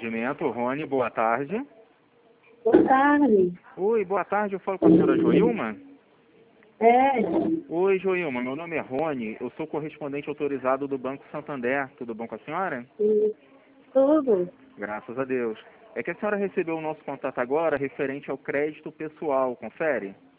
atendimento, Rony, boa tarde. Boa tarde. Oi, boa tarde, eu falo com a senhora Joilma? É, Oi, Joilma, meu nome é Rony, eu sou correspondente autorizado do Banco Santander, tudo bom com a senhora? tudo. Graças a Deus. É que a senhora recebeu o nosso contato agora referente ao crédito pessoal, confere?